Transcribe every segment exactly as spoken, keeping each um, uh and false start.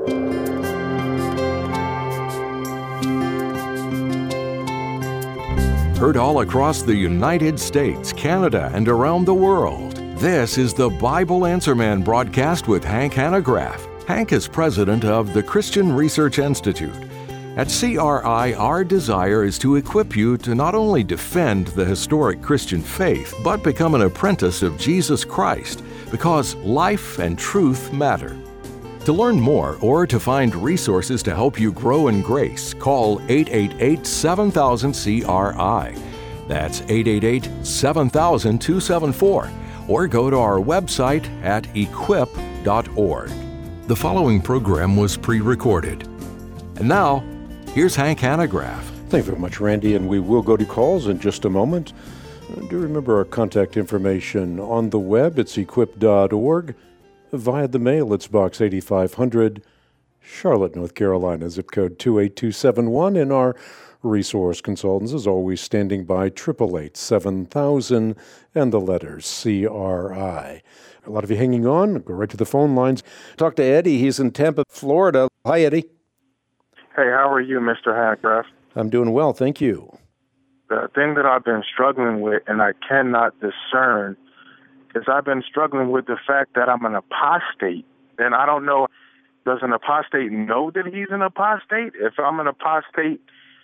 Heard all across the United States, Canada, and around the world. This is the Bible Answer Man broadcast with Hank Hanegraaff. Hank is president of the Christian Research Institute. At C R I, our desire is to equip you to not only defend the historic Christian faith, but become an apprentice of Jesus Christ, because life and truth matter. To learn more or to find resources to help you grow in grace, call eight eight eight, seven thousand, C R I. That's eight eight eight, seven thousand, two seven four. Or go to our website at equip dot org. The following program was pre-recorded. And now, here's Hank Hanegraaff. Thank you very much, Randy, and we will go to calls in just a moment. Do remember our contact information on the web. It's equip dot org. Via the mail, it's Box eighty-five hundred, Charlotte, North Carolina, zip code two eight two seven one. And our resource consultants, as always, standing by, eight eight eight, seven thousand, and the letters C R I. A lot of you hanging on. Go right to the phone lines. Talk to Eddie. He's in Tampa, Florida. Hi, Eddie. Hey, how are you, Mister Hanegraaff? I'm doing well, thank you. The thing that I've been struggling with, and I cannot discern, is I've been struggling with the fact that I'm an apostate. And I don't know, does an apostate know that he's an apostate? If I'm an apostate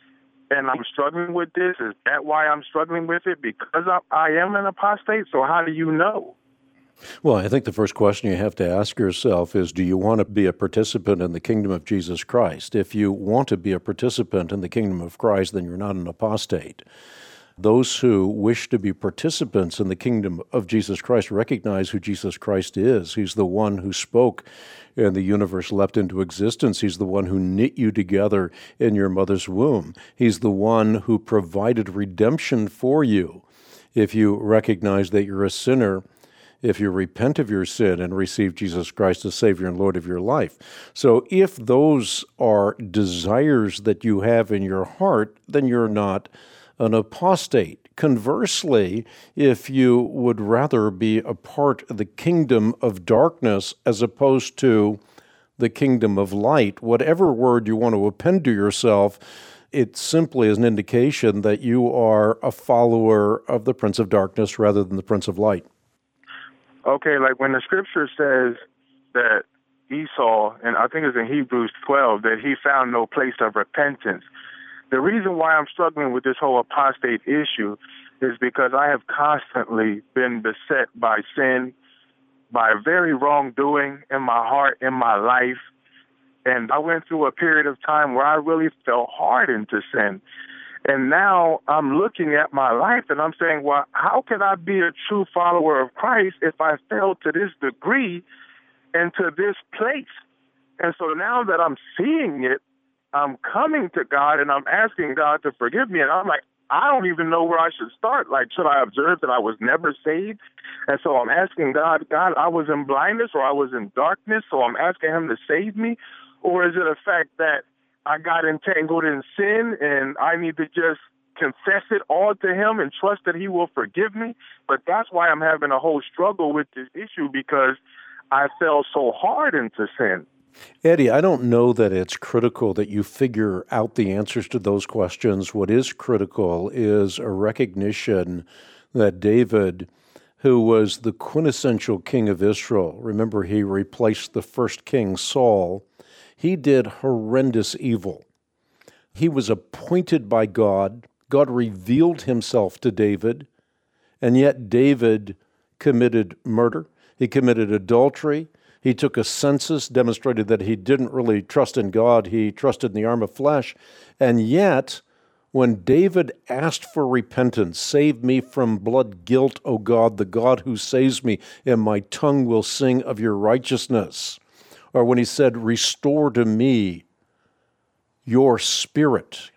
and I'm struggling with this, is that why I'm struggling with it? Because I, I am an apostate? So how do you know? Well, I think the first question you have to ask yourself is, do you want to be a participant in the kingdom of Jesus Christ? If you want to be a participant in the kingdom of Christ, then you're not an apostate. Those who wish to be participants in the kingdom of Jesus Christ recognize who Jesus Christ is. He's the one who spoke and the universe leapt into existence. He's the one who knit you together in your mother's womb. He's the one who provided redemption for you. If you recognize that you're a sinner, if you repent of your sin and receive Jesus Christ as Savior and Lord of your life. So if those are desires that you have in your heart, then you're not an apostate. Conversely, if you would rather be a part of the kingdom of darkness as opposed to the kingdom of light, whatever word you want to append to yourself, it simply is an indication that you are a follower of the Prince of Darkness rather than the Prince of Light. Okay, like when the scripture says that Esau, and I think it's in Hebrews twelve, that he found no place of repentance. The reason why I'm struggling with this whole apostate issue is because I have constantly been beset by sin, by very wrongdoing in my heart, in my life. And I went through a period of time where I really fell hard into sin. And now I'm looking at my life and I'm saying, well, how can I be a true follower of Christ if I fell to this degree and to this place? And so now that I'm seeing it, I'm coming to God and I'm asking God to forgive me. And I'm like, I don't even know where I should start. Like, should I observe that I was never saved? And so I'm asking God, God, I was in blindness or I was in darkness, so I'm asking him to save me? Or is it a fact that I got entangled in sin and I need to just confess it all to him and trust that he will forgive me? But that's why I'm having a whole struggle with this issue, because I fell so hard into sin. Eddie, I don't know that it's critical that you figure out the answers to those questions. What is critical is a recognition that David, who was the quintessential king of Israel, remember he replaced the first king, Saul, he did horrendous evil. He was appointed by God. God revealed himself to David, and yet David committed murder. He committed adultery. He took a census, demonstrated that he didn't really trust in God. He trusted in the arm of flesh. And yet, when David asked for repentance, save me from blood guilt, O God, the God who saves me, and my tongue will sing of your righteousness. Or when he said, restore to me your spirit.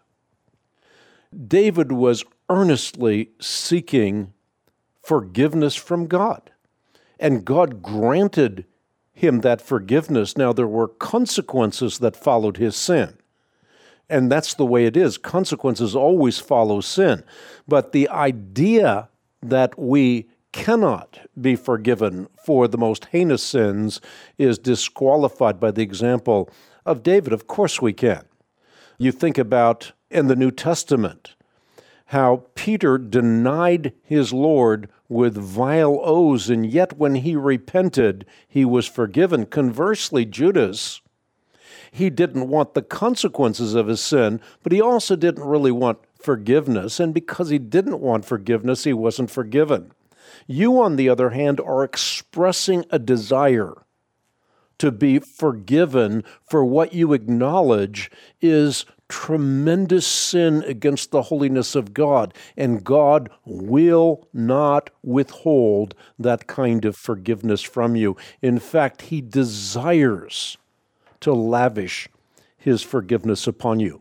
David was earnestly seeking forgiveness from God. And God granted him that forgiveness. Now, there were consequences that followed his sin. And that's the way it is. Consequences always follow sin. But the idea that we cannot be forgiven for the most heinous sins is disqualified by the example of David. Of course we can. You think about in the New Testament how Peter denied his Lord with vile oaths, and yet when he repented, he was forgiven. Conversely, Judas, he didn't want the consequences of his sin, but he also didn't really want forgiveness, and because he didn't want forgiveness, he wasn't forgiven. You, on the other hand, are expressing a desire to be forgiven for what you acknowledge is tremendous sin against the holiness of God, and God will not withhold that kind of forgiveness from you. In fact, He desires to lavish His forgiveness upon you.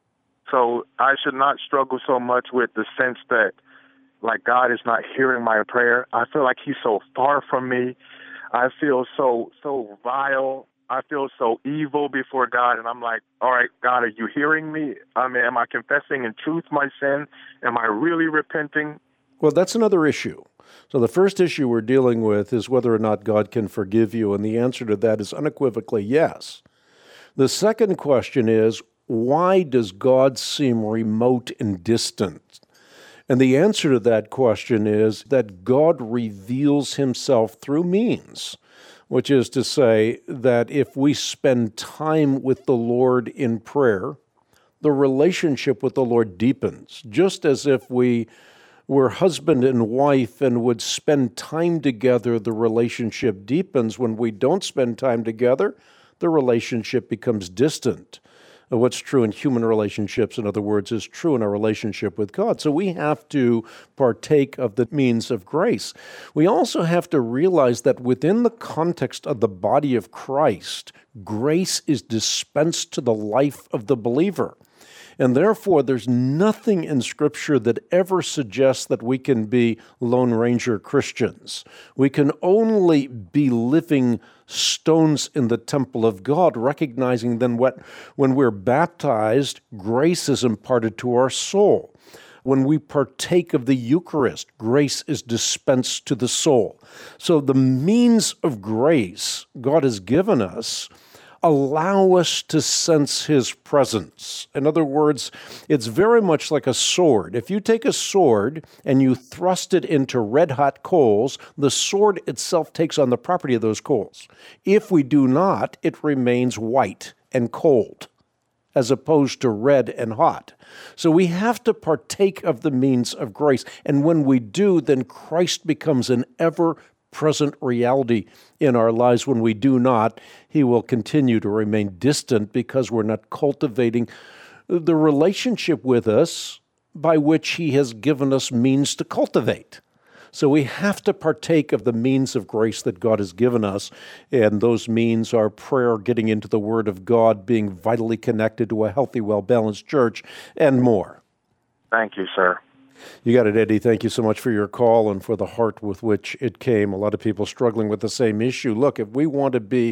So I should not struggle so much with the sense that, like, God is not hearing my prayer. I feel like He's so far from me. I feel so so vile. I feel so evil before God, and I'm like, all right, God, are you hearing me? I mean, am I confessing in truth my sin? Am I really repenting? Well, that's another issue. So the first issue we're dealing with is whether or not God can forgive you, and the answer to that is unequivocally yes. The second question is, why does God seem remote and distant? And the answer to that question is that God reveals Himself through means, which is to say that if we spend time with the Lord in prayer, the relationship with the Lord deepens, just as if we were husband and wife and would spend time together, the relationship deepens. When we don't spend time together, the relationship becomes distant. What's true in human relationships, in other words, is true in our relationship with God. So we have to partake of the means of grace. We also have to realize that within the context of the body of Christ, grace is dispensed to the life of the believer. And therefore, there's nothing in Scripture that ever suggests that we can be Lone Ranger Christians. We can only be living stones in the temple of God, recognizing then what, when we're baptized, grace is imparted to our soul. When we partake of the Eucharist, grace is dispensed to the soul. So the means of grace God has given us allow us to sense His presence. In other words, it's very much like a sword. If you take a sword and you thrust it into red-hot coals, the sword itself takes on the property of those coals. If we do not, it remains white and cold, as opposed to red and hot. So we have to partake of the means of grace. And when we do, then Christ becomes an ever present reality in our lives. When we do not, He will continue to remain distant because we're not cultivating the relationship with us by which He has given us means to cultivate. So we have to partake of the means of grace that God has given us, and those means are prayer, getting into the Word of God, being vitally connected to a healthy, well-balanced church, and more. Thank you, sir. You got it, Eddie. Thank you so much for your call and for the heart with which it came. A lot of people struggling with the same issue. Look, if we want to be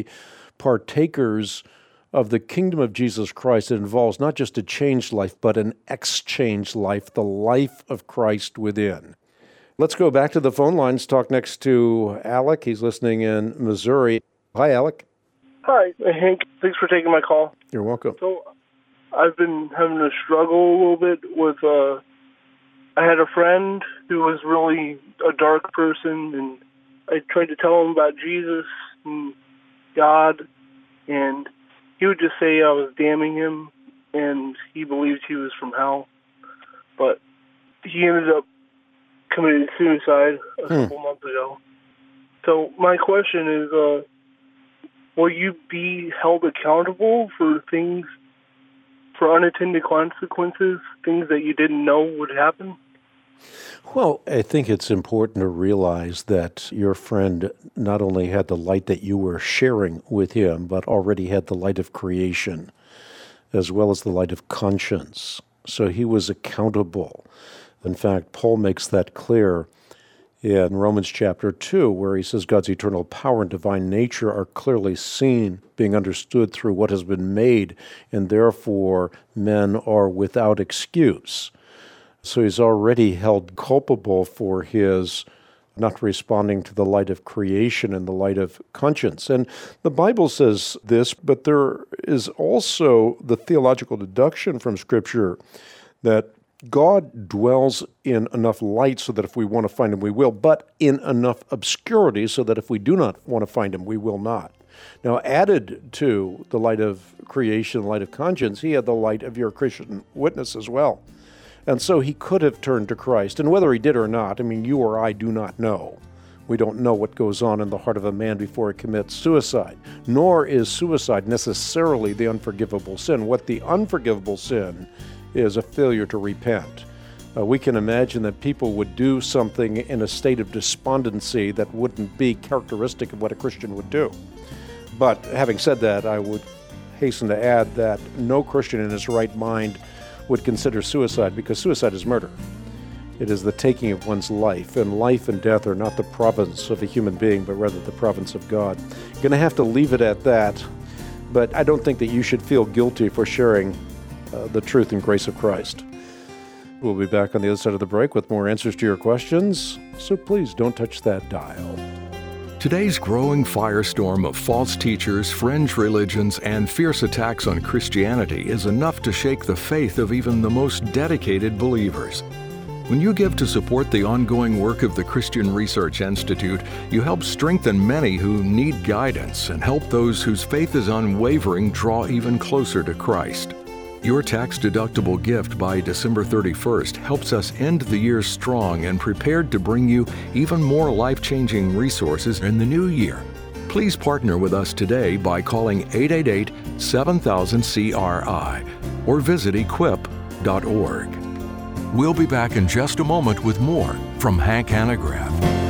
partakers of the kingdom of Jesus Christ, it involves not just a changed life, but an exchanged life, the life of Christ within. Let's go back to the phone lines. Talk next to Alec. He's listening in Missouri. Hi, Alec. Hi, Hank. Thanks for taking my call. You're welcome. So I've been having to struggle a little bit with... Uh, I had a friend who was really a dark person, and I tried to tell him about Jesus and God, and he would just say I was damning him, and he believed he was from hell. But he ended up committing suicide a hmm. couple months ago. So my question is, uh, will you be held accountable for things, for unintended consequences, things that you didn't know would happen? Well, I think it's important to realize that your friend not only had the light that you were sharing with him, but already had the light of creation, as well as the light of conscience. So he was accountable. In fact, Paul makes that clear in Romans chapter two, where he says God's eternal power and divine nature are clearly seen, being understood through what has been made, and therefore men are without excuse. So he's already held culpable for his not responding to the light of creation and the light of conscience. And the Bible says this, but there is also the theological deduction from Scripture that God dwells in enough light so that if we want to find him, we will, but in enough obscurity so that if we do not want to find him, we will not. Now, added to the light of creation, the light of conscience, he had the light of your Christian witness as well. And so he could have turned to Christ. And whether he did or not, I mean, you or I do not know. We don't know what goes on in the heart of a man before he commits suicide. Nor is suicide necessarily the unforgivable sin. What the unforgivable sin is a failure to repent. Uh, we can imagine that people would do something in a state of despondency that wouldn't be characteristic of what a Christian would do. But having said that, I would hasten to add that no Christian in his right mind would consider suicide, because suicide is murder. It is the taking of one's life, and life and death are not the province of a human being, but rather the province of God. You're going to have to leave it at that, but I don't think that you should feel guilty for sharing uh, the truth and grace of Christ. We'll be back on the other side of the break with more answers to your questions, so please don't touch that dial. Today's growing firestorm of false teachers, fringe religions, and fierce attacks on Christianity is enough to shake the faith of even the most dedicated believers. When you give to support the ongoing work of the Christian Research Institute, you help strengthen many who need guidance and help those whose faith is unwavering draw even closer to Christ. Your tax-deductible gift by December thirty-first helps us end the year strong and prepared to bring you even more life-changing resources in the new year. Please partner with us today by calling eight eight eight, seven thousand, C R I or visit equip dot org. We'll be back in just a moment with more from Hank Hanegraaff.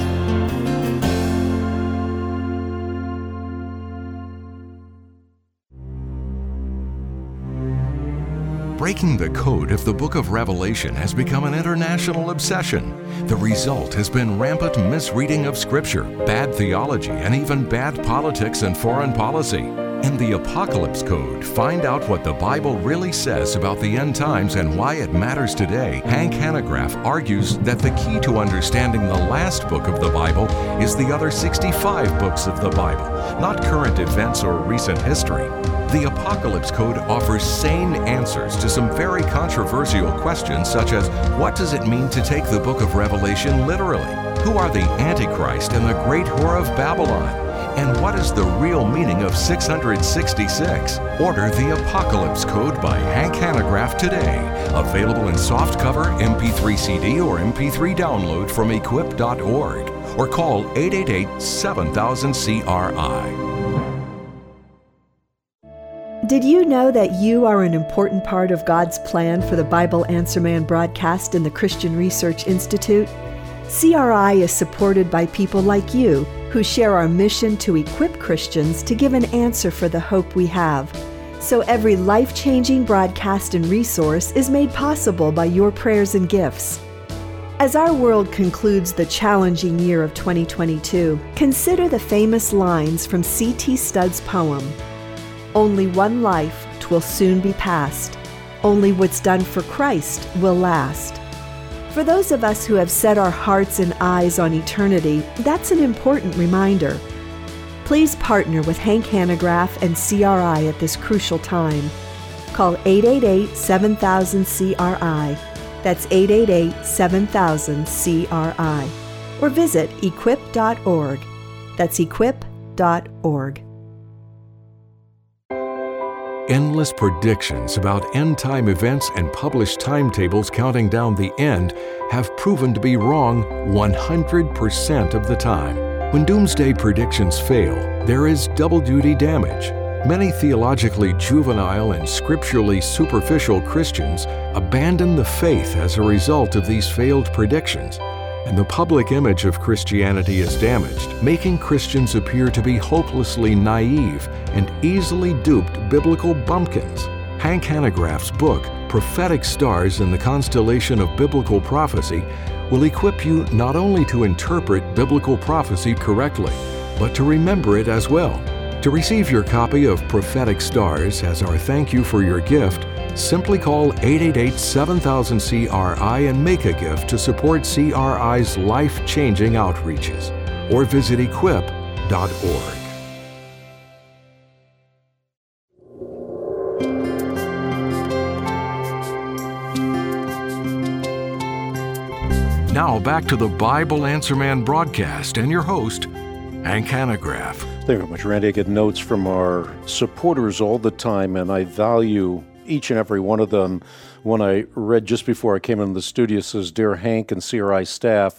Breaking the code of the book of Revelation has become an international obsession. The result has been rampant misreading of Scripture, bad theology, and even bad politics and foreign policy. In the Apocalypse Code, find out what the Bible really says about the end times and why it matters today. Hank Hanegraaff argues that the key to understanding the last book of the Bible is the other sixty-five books of the Bible, not current events or recent history. The Apocalypse Code offers sane answers to some very controversial questions, such as what does it mean to take the book of Revelation literally? Who are the Antichrist and the great whore of Babylon? And what is the real meaning of six hundred sixty-six? Order the Apocalypse Code by Hank Hanegraaff today. Available in softcover, M P three C D, or M P three download from equip dot org. Or call eight eight eight, seven thousand, C R I. Did you know that you are an important part of God's plan for the Bible Answer Man broadcast in the Christian Research Institute? C R I is supported by people like you who share our mission to equip Christians to give an answer for the hope we have. So every life-changing broadcast and resource is made possible by your prayers and gifts. As our world concludes the challenging year of twenty twenty-two, consider the famous lines from C T Studd's poem, "Only one life 'twill soon be past. Only what's done for Christ will last." For those of us who have set our hearts and eyes on eternity, that's an important reminder. Please partner with Hank Hanegraaff and C R I at this crucial time. Call eight eight eight, seven thousand, C R I. That's eight eight eight, seven thousand, C R I. Or visit equip dot org. That's equip dot org. Endless predictions about end-time events and published timetables counting down the end have proven to be wrong one hundred percent of the time. When doomsday predictions fail, there is double-duty damage. Many theologically juvenile and scripturally superficial Christians abandon the faith as a result of these failed predictions, and the public image of Christianity is damaged, making Christians appear to be hopelessly naive and easily duped biblical bumpkins. Hank Hanegraaff's book, Prophetic Stars in the Constellation of Biblical Prophecy, will equip you not only to interpret biblical prophecy correctly, but to remember it as well, To receive your copy of Prophetic Stars as our thank you for your gift, simply call eight eight eight, seven thousand, C R I and make a gift to support C R I's life-changing outreaches, or visit equip dot org. Now back to the Bible Answer Man broadcast and your host, Hank Hanegraaff. Thank you very much, Randy. I get notes from our supporters all the time, and I value each and every one of them. One I read just before I came into the studio says, "Dear Hank and C R I staff,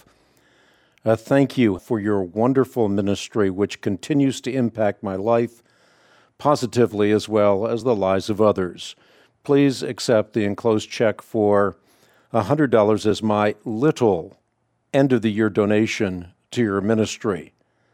uh, thank you for your wonderful ministry, which continues to impact my life positively as well as the lives of others. Please accept the enclosed check for one hundred dollars as my little end-of-the-year donation to your ministry.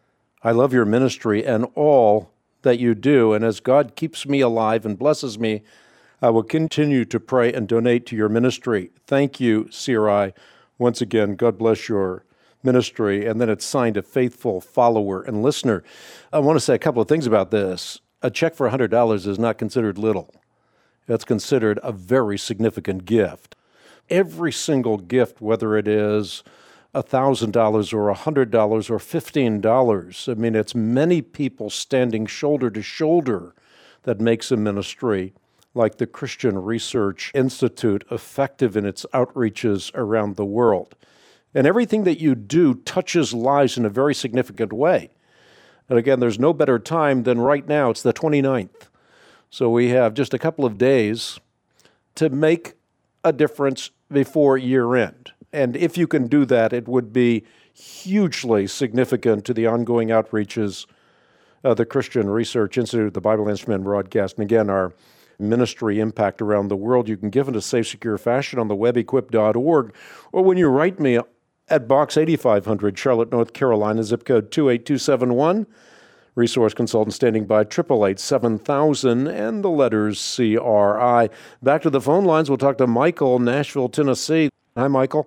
I love your ministry and all that you do, and as God keeps me alive and blesses me, I will continue to pray and donate to your ministry. Thank you, C R I. Once again, God bless your ministry." And then it's signed a faithful follower and listener. I want to say a couple of things about this. A check for one hundred dollars is not considered little. It's considered a very significant gift. Every single gift, whether it is one thousand dollars or one hundred dollars or fifteen dollars. I mean, it's many people standing shoulder to shoulder that makes a ministry like the Christian Research Institute effective in its outreaches around the world. And everything that you do touches lives in a very significant way. And again, there's no better time than right now. It's the twenty-ninth. So we have just a couple of days to make a difference before year end. And if you can do that, it would be hugely significant to the ongoing outreaches of the Christian Research Institute, the Bible Answer Man broadcast, and again, our ministry impact around the world. You can give in a safe, secure fashion on the web, equip dot org, or when you write me at Box eighty-five hundred, Charlotte, North Carolina, zip code two eight two seven one. Resource consultant standing by, eight eight eight, seven thousand, and the letters C R I. Back to the phone lines, we'll talk to Michael, Nashville, Tennessee. Hi, Michael.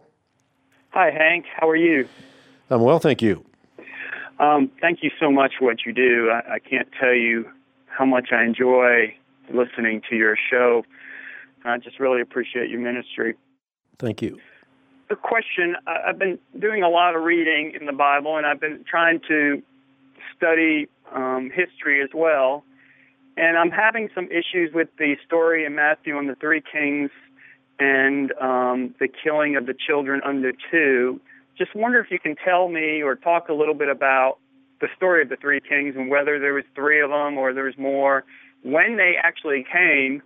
Hi, Hank. How are you? I'm well, thank you. Um, thank you so much for what you do. I, I can't tell you how much I enjoy listening to your show. I just really appreciate your ministry. Thank you. The question, I, I've been doing a lot of reading in the Bible, and I've been trying to study um, history as well, and I'm having some issues with the story in Matthew on the three kings and um, the killing of the children under two. Just wonder if you can tell me or talk a little bit about the story of the three kings and whether there was three of them or there was more, when they actually came,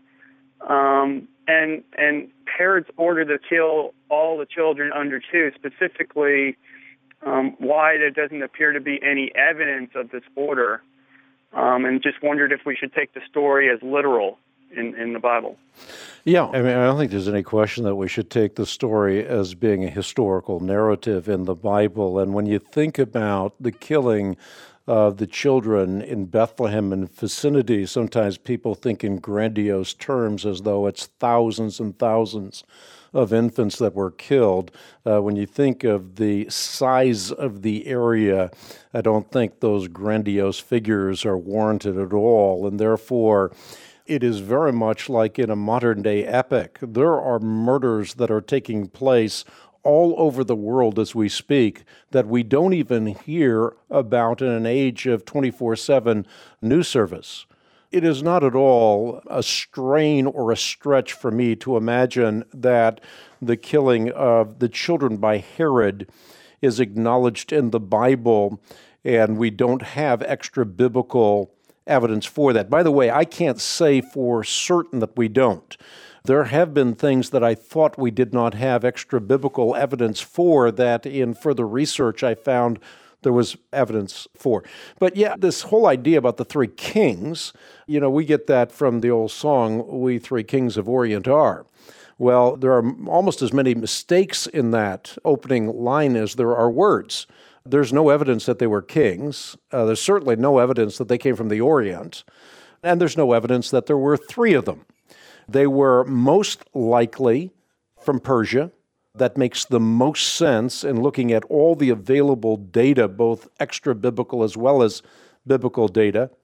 um, and and Herod's order to kill all the children under two, specifically um, why there doesn't appear to be any evidence of this order, um, and just wondered if we should take the story as literal in, in the Bible. Yeah, I mean, I don't think there's any question that we should take the story as being a historical narrative in the Bible. And when you think about the killing of the children in Bethlehem and vicinity, sometimes people think in grandiose terms as though it's thousands and thousands of infants that were killed. Uh, when you think of the size of the area, I don't think those grandiose figures are warranted at all. And therefore, it is very much like in a modern-day epic. There are murders that are taking place all over the world as we speak that we don't even hear about in an age of twenty-four seven news service. It is not at all a strain or a stretch for me to imagine that the killing of the children by Herod is acknowledged in the Bible and we don't have extra biblical evidence for that. By the way, I can't say for certain that we don't. There have been things that I thought we did not have extra biblical evidence for that in further research I found there was evidence for. But yeah, this whole idea about the three kings, you know, we get that from the old song, "We Three Kings of Orient Are." Well, there are almost as many mistakes in that opening line as there are words. There's no evidence that they were kings. Uh, there's certainly no evidence that they came from the Orient. And there's no evidence that there were three of them. They were most likely from Persia. That makes the most sense in looking at all the available data, both extra-biblical as well as biblical data.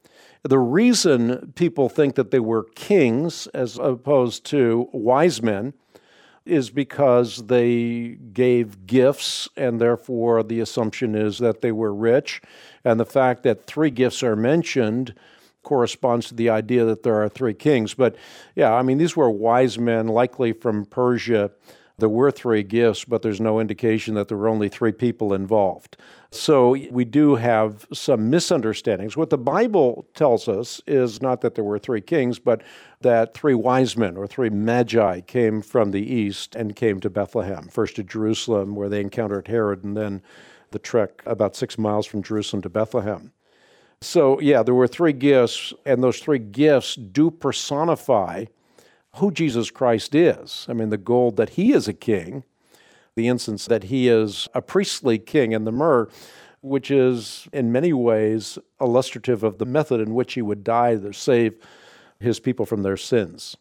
The reason people think that they were kings as opposed to wise men is because they gave gifts, and therefore the assumption is that they were rich. And the fact that three gifts are mentioned corresponds to the idea that there are three kings. But yeah, I mean, these were wise men, likely from Persia. There were three gifts, but there's no indication that there were only three people involved. So we do have some misunderstandings. What the Bible tells us is not that there were three kings, but that three wise men or three magi came from the east and came to Bethlehem, first to Jerusalem, where they encountered Herod, and then the trek about six miles from Jerusalem to Bethlehem. So, yeah, there were three gifts, and those three gifts do personify who Jesus Christ is. I mean, the gold that he is a king, the incense that he is a priestly king, and the myrrh, which is in many ways illustrative of the method in which he would die to save his people from their sins.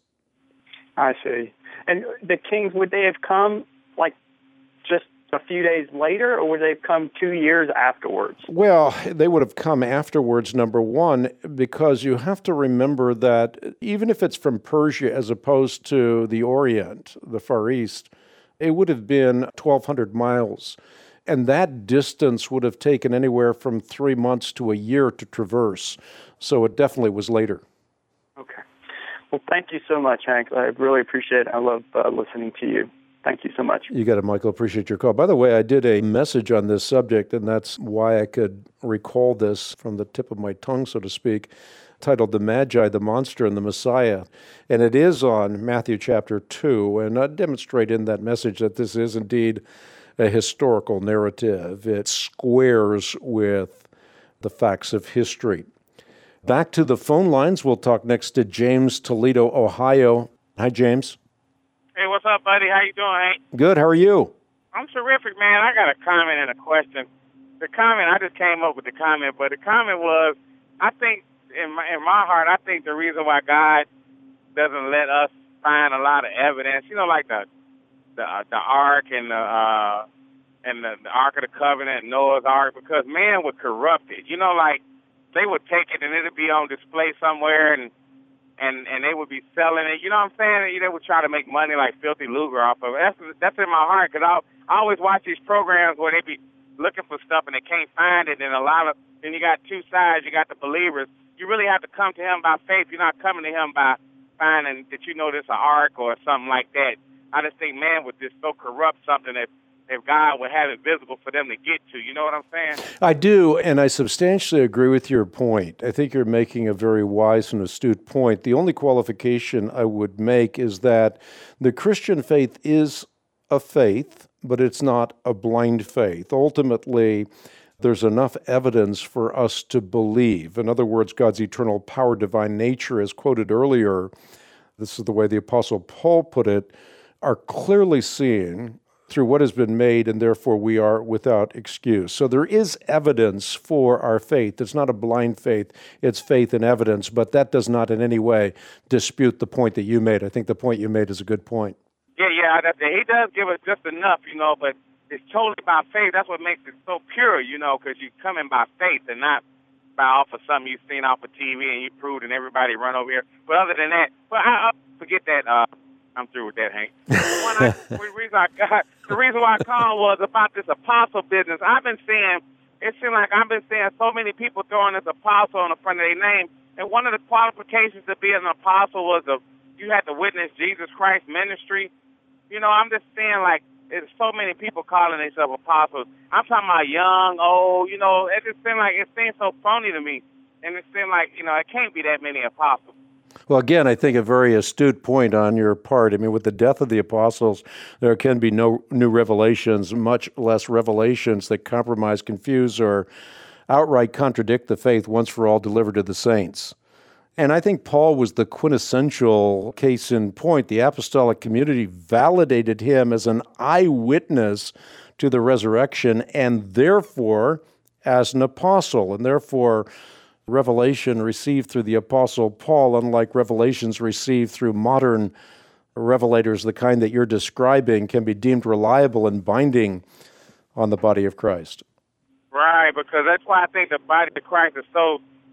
I see. And the kings, would they have come like just a few days later, or would they have come two years afterwards? Well, they would have come afterwards, number one, because you have to remember that even if it's from Persia as opposed to the Orient, the Far East, it would have been twelve hundred miles. And that distance would have taken anywhere from three months to a year to traverse. So it definitely was later. Okay. Well, thank you so much, Hank. I really appreciate it. I love uh, listening to you. Thank you so much. You got it, Michael. Appreciate your call. By the way, I did a message on this subject, and that's why I could recall this from the tip of my tongue, so to speak, titled The Magi, the Monster, and the Messiah. And it is on Matthew chapter two, and I demonstrate in that message that this is indeed a historical narrative. It squares with the facts of history. Back to the phone lines. We'll talk next to James, Toledo, Ohio. Hi, James. Hey, what's up, buddy? How you doing, Hank? Good. How are you? I'm terrific, man. I got a comment and a question. The comment, I just came up with the comment, but the comment was, I think, in my, in my heart, I think the reason why God doesn't let us find a lot of evidence, you know, like the the, uh, the Ark and the uh, and the, the Ark of the Covenant, Noah's Ark, because man would corrupt it. You know, like they would take it and it would be on display somewhere, and and and they would be selling it. You know what I'm saying? They would try to make money like filthy lucre off of it. That's that's in my heart, because I I always watch these programs where they be looking for stuff and they can't find it, and a lot of then you got two sides. You got the believers. You really have to come to him by faith. You're not coming to him by finding that you know this an ark or something like that. I just think man would just so corrupt something that if God would have it visible for them to get to. You know what I'm saying? I do, and I substantially agree with your point. I think you're making a very wise and astute point. The only qualification I would make is that the Christian faith is a faith, but it's not a blind faith. Ultimately, there's enough evidence for us to believe. In other words, God's eternal power, divine nature, as quoted earlier, this is the way the Apostle Paul put it, are clearly seen through what has been made, and therefore we are without excuse. So there is evidence for our faith. It's not a blind faith, it's faith and evidence, but that does not in any way dispute the point that you made. I think the point you made is a good point. Yeah, yeah, that, he does give us just enough, you know, but it's totally by faith. That's what makes it so pure, you know, because you come in by faith and not by off of something you've seen off of T V and you proved and everybody run over here. But other than that, well, I, I forget that. Uh, I'm through with that, Hank. The, one I, the reason I got, the reason why I called was about this apostle business. I've been seeing, it seems like I've been seeing so many people throwing this apostle on the front of their name. And one of the qualifications to be an apostle was a, you had to witness Jesus Christ ministry. You know, I'm just saying, like, there's so many people calling themselves apostles. I'm talking about young, old, you know, it just seems like, it seems so phony to me. And it seems like, you know, it can't be that many apostles. Well, again, I think a very astute point on your part. I mean, with the death of the apostles, there can be no new revelations, much less revelations that compromise, confuse, or outright contradict the faith once for all delivered to the saints. And I think Paul was the quintessential case in point. The apostolic community validated him as an eyewitness to the resurrection and therefore as an apostle. And therefore, revelation received through the apostle Paul, unlike revelations received through modern revelators, the kind that you're describing, can be deemed reliable and binding on the body of Christ. Right, because that's why I think the body of Christ is so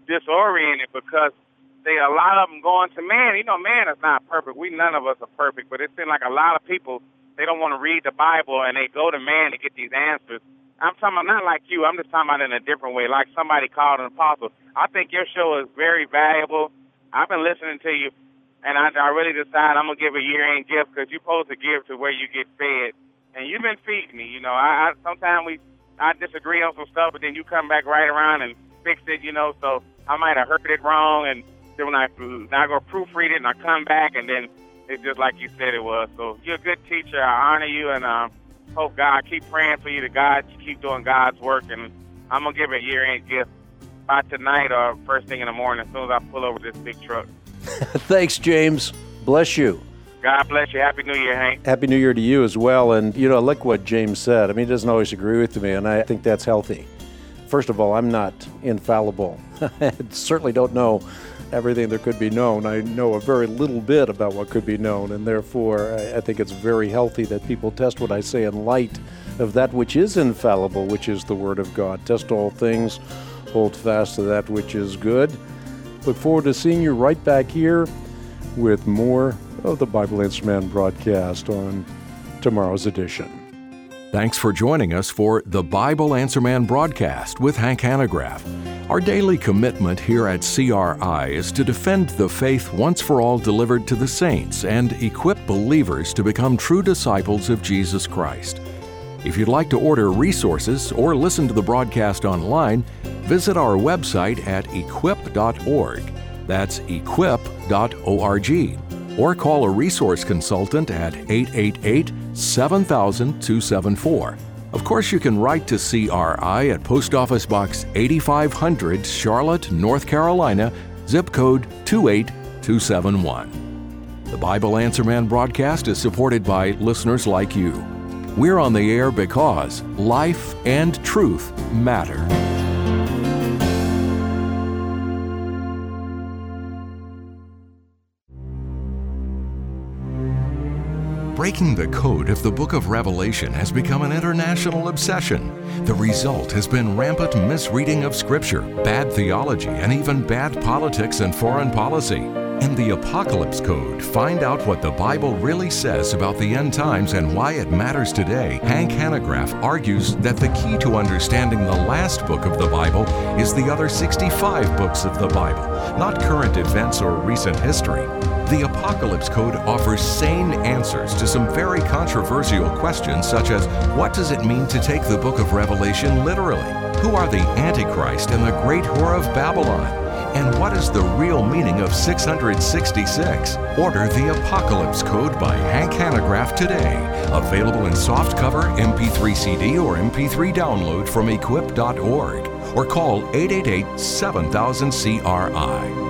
disoriented because they a lot of them going to man. You know, man is not perfect. We none of us are perfect, but it seems like a lot of people, they don't want to read the Bible and they go to man to get these answers. I'm talking about not like you. I'm just talking about in a different way, like somebody called an apostle. I think your show is very valuable. I've been listening to you, and I, I really decided I'm going to give a year-end gift because you're supposed to give to where you get fed. And you've been feeding me. You know, I, I sometimes we I disagree on some stuff, but then you come back right around and fix it, you know, so I might have heard it wrong, and then when I, I go proofread it, and I come back, and then it's just like you said it was. So you're a good teacher. I honor you, and um, hope God, keep praying for you to God, you keep doing God's work, and I'm going to give it a year-end gift by tonight or first thing in the morning as soon as I pull over this big truck. Thanks, James. Bless you. God bless you. Happy New Year, Hank. Happy New Year to you as well. And, you know, I like what James said. I mean, he doesn't always agree with me, and I think that's healthy. First of all, I'm not infallible. I certainly don't know everything that could be known. I know a very little bit about what could be known, and therefore I think it's very healthy that people test what I say in light of that which is infallible, which is the Word of God. Test all things, hold fast to that which is good. Look forward to seeing you right back here with more of the Bible Answer Man broadcast on tomorrow's edition. Thanks for joining us for the Bible Answer Man broadcast with Hank Hanegraaff. Our daily commitment here at C R I is to defend the faith once for all delivered to the saints and equip believers to become true disciples of Jesus Christ. If you'd like to order resources or listen to the broadcast online, visit our website at equip dot org. That's equip dot org. Or call a resource consultant at eight eight eight, seven thousand, two seven four. Of course, you can write to C R I at Post Office Box eighty-five hundred, Charlotte, North Carolina, zip code two eight two seven one. The Bible Answer Man broadcast is supported by listeners like you. We're on the air because life and truth matter. Breaking the code of the book of Revelation has become an international obsession. The result has been rampant misreading of Scripture, bad theology, and even bad politics and foreign policy. In the Apocalypse Code, find out what the Bible really says about the end times and why it matters today. Hank Hanegraaff argues that the key to understanding the last book of the Bible is the other sixty-five books of the Bible, not current events or recent history. The Apocalypse Code offers sane answers to some very controversial questions, such as what does it mean to take the book of Revelation literally? Who are the Antichrist and the great whore of Babylon? And what is the real meaning of six hundred sixty-six? Order the Apocalypse Code by Hank Hanegraaff today. Available in softcover, M P three C D, or M P three download from equip dot org. Or call eight eight eight, seven thousand, C R I.